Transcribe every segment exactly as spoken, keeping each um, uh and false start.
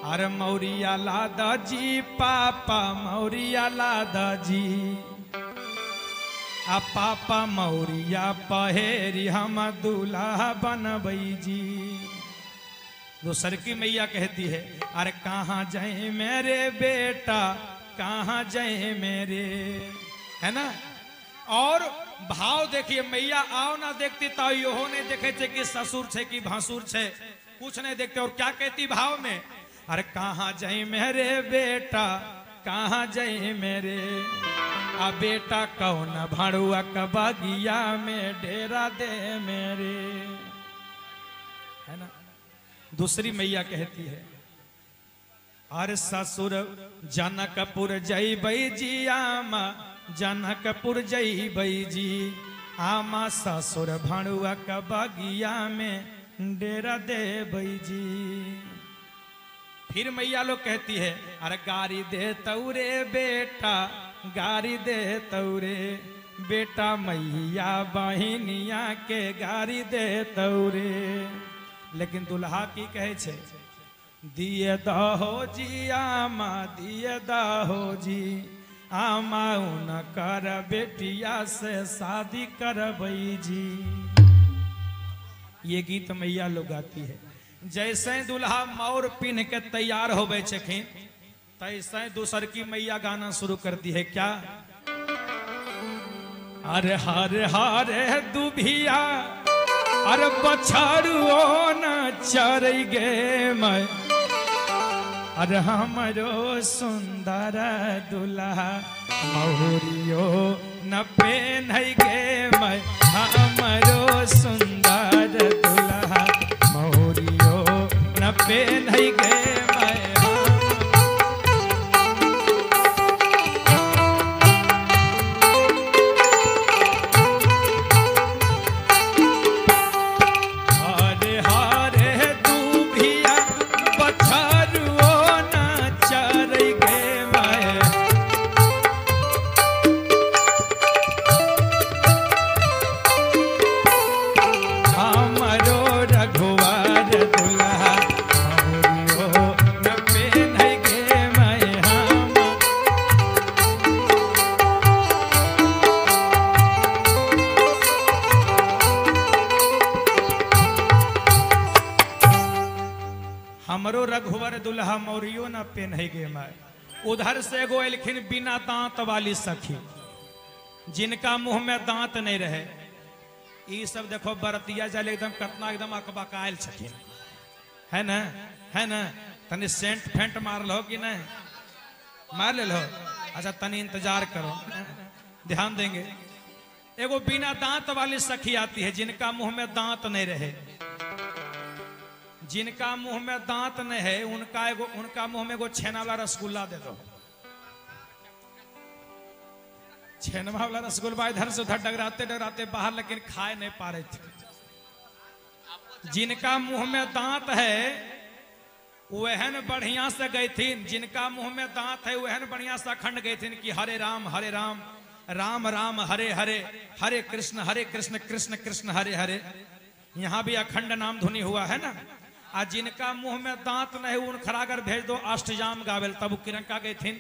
अरे मौरिया लादा जी पापा मौरिया लादा जी आ पापा मौरिया पहेरी हम दूल्हा बनबई जी। दूसर की मैया कहती है अरे कहाँ जाए मेरे बेटा कहाँ जाए मेरे, है ना। और भाव देखिए मैया आओ ना देखती तो यो नहीं देखे थे कि ससुर छे कि भासुर छे, कुछ नहीं देखते। और क्या कहती भाव में, अरे कहाँ जाए मेरे बेटा कहाँ जाए मेरे, आ बेटा कौन भाड़ुआ कबागिया में डेरा दे मेरे, है ना। दूसरी मैया कहती है अरे ससुर जनकपुर जई बई जी आमा जनकपुर जई बई जी आमा ससुर भाड़ुआ कबागिया में डेरा दे बई जी। फिर मैया लोग कहती है अरे गाड़ी दे तौरे बेटा गाड़ी दे तौरे बेटा मैया बहिनिया के गाड़ी दे तौरे। लेकिन दुल्हा की कहे छे दिए दहो जी आमा दिए दहो जी आमा उन कर बेटिया से शादी करबई जी। ये गीत मैया लोग गाती है। जैसे दुल्हा मौर पिन के तैयार होवे छखिन तैसे दूसर की मैया गाना शुरू करती है क्या, अरे हरे हरे दुभिया अरे बछड़ुओ न चर गे मैं, अरे हमरो सुंदर दुल्हा मौरियो न पेन गे मैं, हमरो सुंदर दुल्हा मौरियो न पेन गे मैं। हमरो रघुवर दुल्हा मौरियो न पेन्हे गे मैं। उधर से एगो एलखिन बिना दांत वाली सखी जिनका मुंह में दांत नहीं रहे। ये सब देखो बरतिया जाले एकदम कतना एकदम अकबकायल छथिन, है ना है ना। तनी सेंट फेंट मार लो कि नहीं मार ले लो, अच्छा तनी इंतजार करो ध्यान देंगे। एगो बिना दांत वाली सखी आती है जिनका मुंह में दांत नहीं रहे। जिनका मुंह में दांत नहीं है उनका एगो उनका मुंह में एगो छेना वाला रसगुल्ला दे दो। छेनवा वाला रसगुल्ला इधर से उधर डगराते डगराते बाहर लेकिन खाए नहीं पा रहे थे। जिनका मुंह में दांत है वहन बढ़िया से गई थी, जिनका मुंह में दांत है वहन बढ़िया से अखंड गई थी कि हरे राम हरे राम राम राम हरे हरे हरे कृष्ण हरे कृष्ण कृष्ण कृष्ण हरे हरे। यहाँ भी अखंड नाम धुनी हुआ है ना। आ जिनका मुंह में दांत नहीं उन खरागर भेज दो अष्टजाम गावेल तब किरंका गई थी।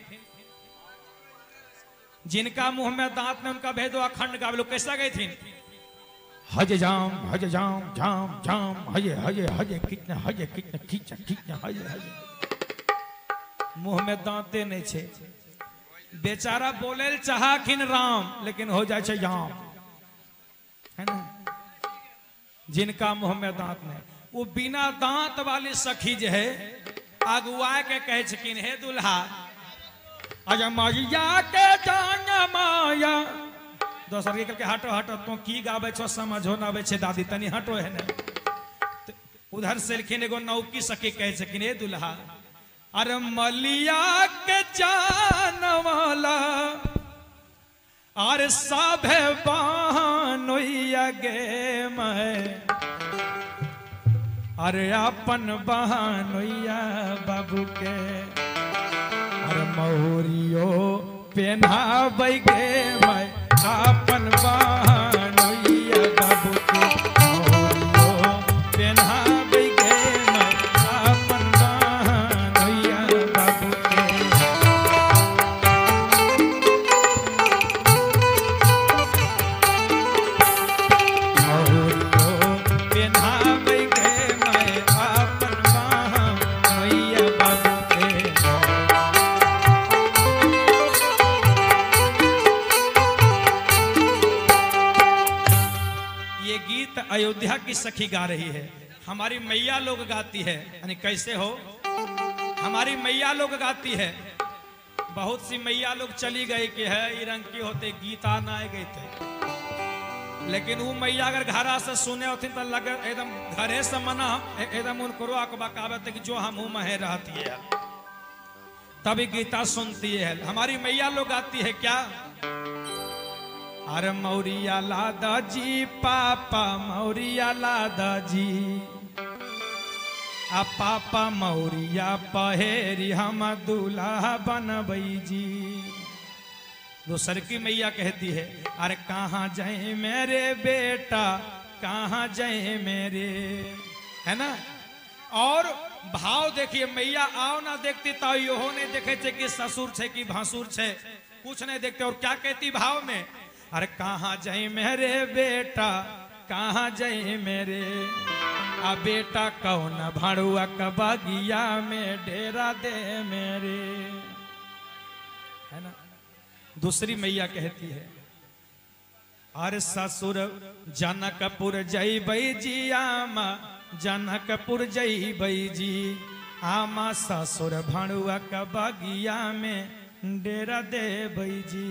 जिनका मुंह में दांत नहीं उनका भेज दो अखंड गावेल। कैसा गई थी, हज जाम हज जाम जाम जाम हजे हजे हजे कितने हजे कितने खींचा खींचा हजे हजे। मुंह में दांते नहीं छे, बेचारा बोले चाहा खिन राम लेकिन हो जाए छे जाम, है ना। जिनका मुंह में दांत नहीं वो बिना दांत वाली सखी जो है अगुआ के कहे छकिन हे दुल्हा अजा मैया के जान माया। दोसर के करके हटो हटो तो की गावे छो समझो ना आवे छे दादी तनी हटो है ना। तो उधर से लेकिन एगो नौकी सखी कहे छकिन हे दुल्हा अरे मलिया के जान वाला अरे साभे बहनोइया गे मैं, अरे अपन बहनोइया बाबू के अरे मौरियो पेन्हाबै गे मैं, अपन बहनोइया बाबू के मौरियो पेन्हाबै गे मैं, अपन बहनोइया अयोध्या की सखी गा रही है, हमारी मैया लोग गाती है। यानी कैसे हो, हमारी मैया लोग गाती है। बहुत सी मैया लोग चली गई कि है ये रंग की होते गीता ना गए थे, लेकिन वो मैया अगर घरा से सुने होती तो लगे एकदम घरे से मना एकदम उनको बकावत कि जो हम महे रहती है तभी गीता सुनती है। हमारी मैया लोग आती है क्या, अरे मौरिया लादा जी पापा मौरिया लादा जी आ पापा मौरिया पहेरी हम दूल्हा बनबई जी। दूसर की मैया कहती है अरे कहाँ जाए मेरे बेटा कहाँ जाए मेरे, है ना। और भाव देखिए, मैया आओ ना देखती तो यो नहीं देखे थे कि ससुर छे कि भासुर छे, कुछ नहीं देखते। और क्या कहती भाव में, अरे कहाँ जाए मेरे बेटा कहाँ जाए मेरे, आ बेटा कौन भाड़ुआ कबागिया में डेरा दे मेरे, है ना। दूसरी मैया कहती है अरे ससुर जनकपुर जई बई जी आमा जनकपुर जई बई जी आमा ससुर भाड़ुआ कबागिया में डेरा दे बई जी।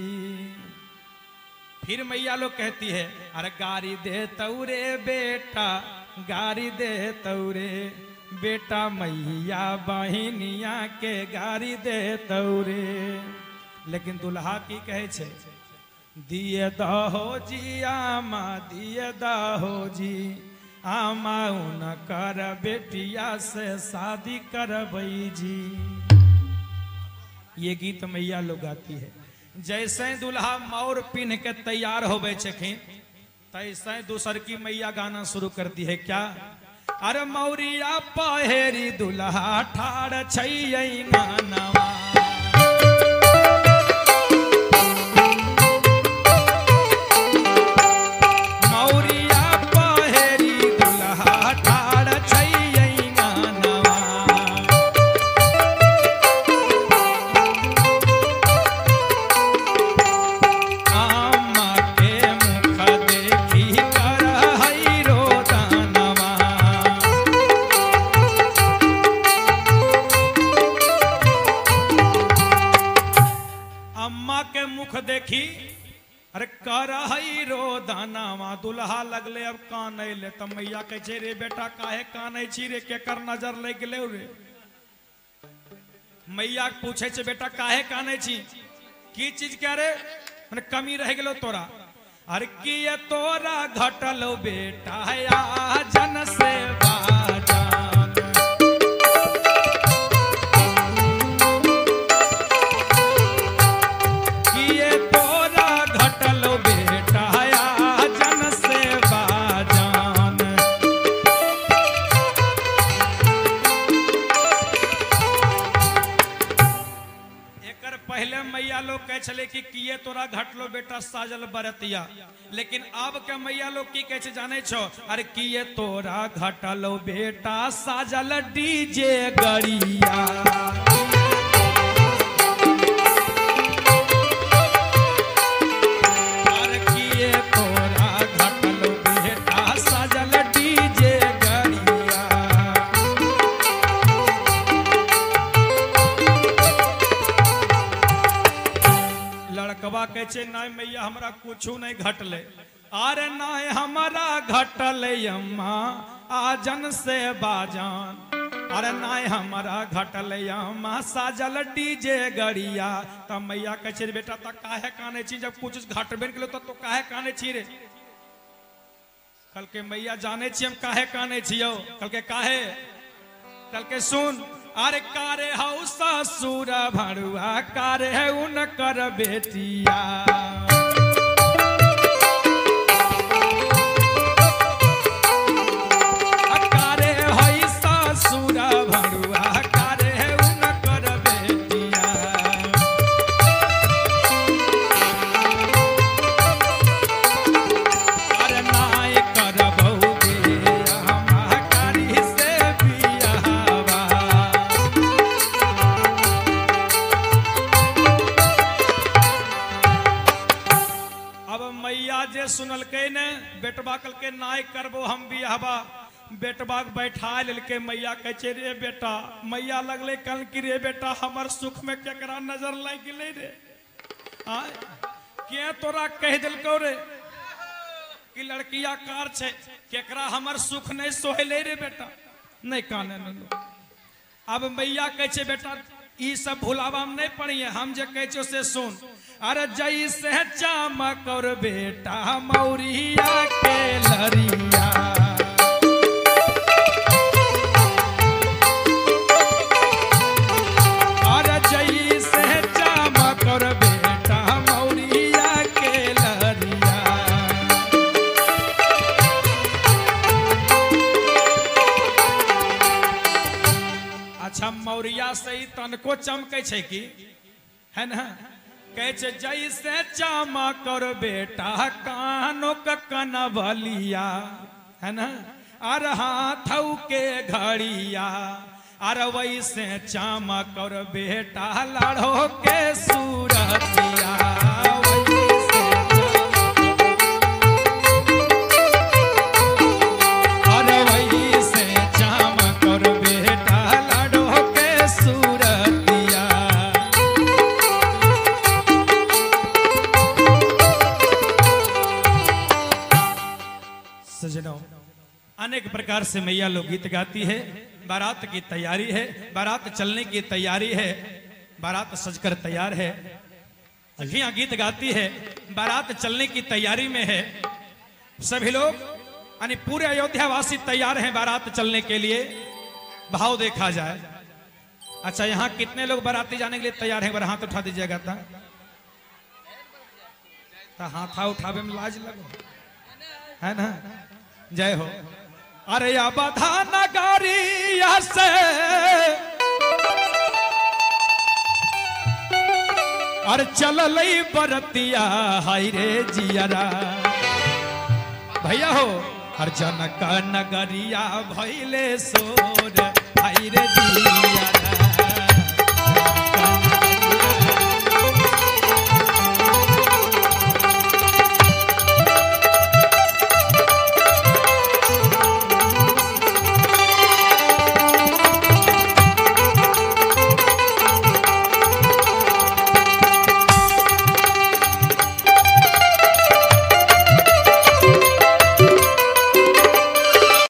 फिर मैया लोग कहती है अरे गाड़ी दे तौरे बेटा गाड़ी दे तौरे बेटा मैया बहिनिया के गाड़ी दे तौरे। लेकिन दुल्हा की कहे छे दिए दहो जी आमा दिए दहो जी आमा उन कर बेटिया से शादी करबई जी। ये गीत मैया लोग गाती है। जैसे दुल्हा मौर पिन के तैयार होवे छखिन तैसे दूसर की मैया गाना शुरू कर दी है क्या, अरे मौरिया पहेरी दुल्हा ठाड़ छैयै नानवा मौरिया पहेरी दुल्हा ठाड़ छैयै नानवा। आमा के मुख देखी कर हई रोदनवा अम्मा के मुख देखी अरे कर हई रोदनवा। दुल्हा लगले अब कान ले तो मैया कहे रे बेटा काहे कान छी रे के कर नजर लग गेले रे। मैया पूछे छे बेटा काहे काने छी की चीज क्या रे मैंने कमी रह गेलो तोरा, अरे की ये तोरा घटलो बेटा या जन से बाजान की ये तोरा घटलो बेटा या जन से बाजान। एकर पहले मैया लोग कहे छले कि किए तोरा घटलो बेटा साजल बरतिया, लेकिन अब के मैया लोग की कहे छे जाने छो, अरे किए तोरा घटलो बेटा साजल डीजे गरिया। अरे किए तोरा घटलो बेटा साजल डीजे गरिया। लड़कवा कहे छे नहीं मैया हमरा कुछू नहीं घटले, अरे नहीं हमारा घटले अम्मा आजन से बाजान, अरे नहीं हमारा घटले अम्मा साजल डीजे गरिया। तब मैया कहे छे बेटा तो काहे काने छी जब कुछ घटबे गेलो तो, तो काहे काने छी रे। कल के मैया जाने छी हम काहे काने छियो, कल के काहे, कल के सुन अरे कारे हऊ ससुर भाड़ुआ कारे है उनकर बेटिया। कारे हई ससुर भाड़ुआ कारे है उनकर बेटिया। अरे नाय करबौ बियाह कारी से बियाहवा। सुनल के ने बेटबा कल के नाय करबो हम भी हवा बेटबा बैठा लेके मैया कहे रे बेटा मैया लगले कल की रे बेटा हमर सुख में केकरा नजर लग गई रे आ के तोरा कह दिलको रे कि लड़किया कार छे केकरा हमर सुख नहीं सोहले रे बेटा नहीं काने न अब मैया कहे बेटा ई सब भुलावा में नहीं पड़िए हम जे कहे से सुन अरे जैसे चमक और बेटा मौरिया के लरिया अरे जैसे चमक और बेटा मौरिया के लरिया अच्छा मौरिया से ही तन को चमके छे की है ना कहे जैसे चमक और बेटा कानों का कनवलिया है ना अर हाथों के घड़िया अरे वैसे चमक और बेटा लड़ो के सूरतिया अरे वैसे चमक और बेटा लड़ो के सूरतिया सजनों अनेक प्रकार से मैया लोग गीत गाती है बारात की तैयारी है बारात चलने की तैयारी है बारात सजकर तैयार है अखियां गीत गाती है बारात चलने की तैयारी में है सभी लोग यानी पूरे अयोध्या वासी तैयार हैं बारात चलने के लिए भाव देखा जाए अच्छा यहाँ कितने लोग बाराती जाने के लिए तैयार हैं एक बार हाथ उठा दीजिएगा था हाथा उठावे में लाज लगो है ना जय हो अरे या बधा नगरिया से अरे चल बरतिया हाय रे जियरा भैया हो हर जनक नगरिया भैले सोर हाय रे जिया